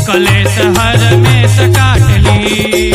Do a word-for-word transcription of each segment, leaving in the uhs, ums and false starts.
कलेश हर में से काट ली।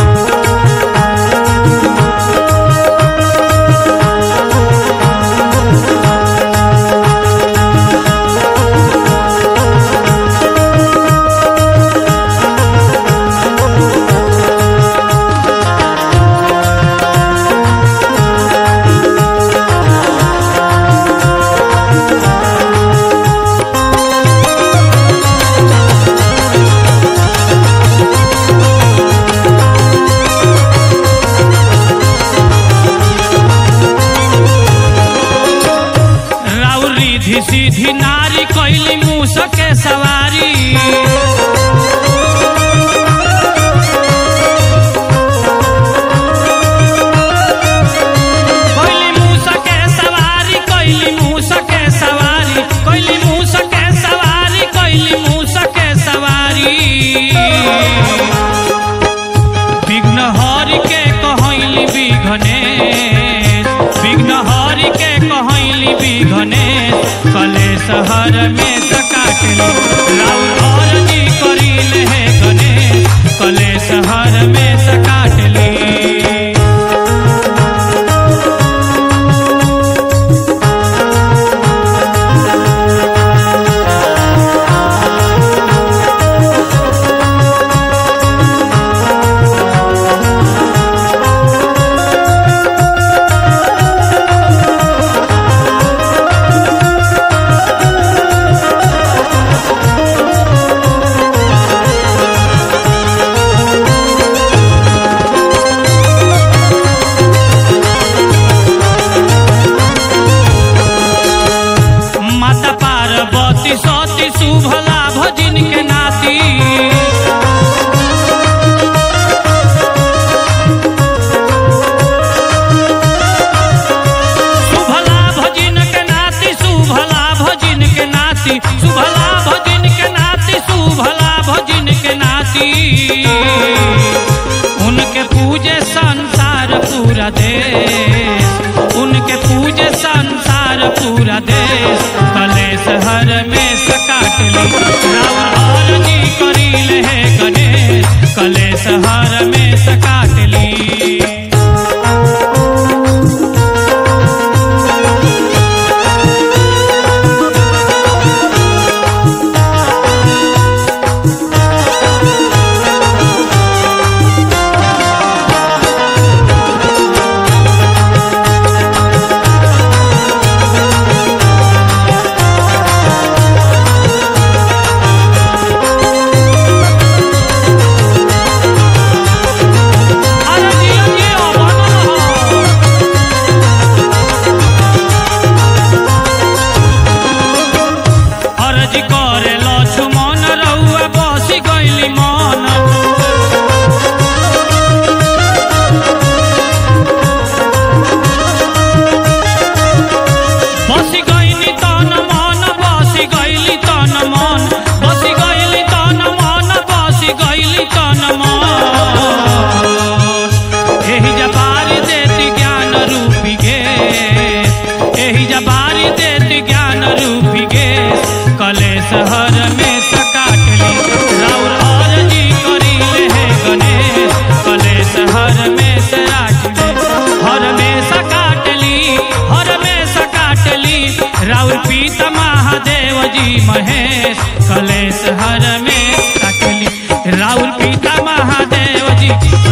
सीधी नारी कोइली मूस के सवारी, कोइली मूस के सवारी, कोइली मूस के सवारी, कोइली मूस के सवारी, कोइली मूस के सवारी। विघ्न हरि के कहैली विघ्नेश, विघ्न हरि के कहैली विघ्नेश, कलेश हर में से काट ली। राउर अर्जी करीले है गणेश, कलेश हर में से काट ली। सती शुभ लाभ जिनके नाती, शुभ लाभ जिनके नाती, शुभ लाभ जिनके नाती, शुभ लाभ जिनके नाती, शुभ लाभ जिनके नाती। उनके पूजे संसार पूरा देश, उनके पूजे संसार पूरा देश, कलेश हर में से काट ली। राउर अर्जी करीले है गणेश, कलेश हर में से काट ली। एही जबारी देती ज्ञान रूपी गेश, एही जबारी देती ज्ञान रूपी गेश, कलेश हर में से काट ली। राउर अर्जी करीले है गणेश, कलेश हर में से राख ले। हर में से काट ली, हर में से काट ली। राउर पिता महादेव जी महेश, कलेश हर में काट ली। राउर पिता महादेव जी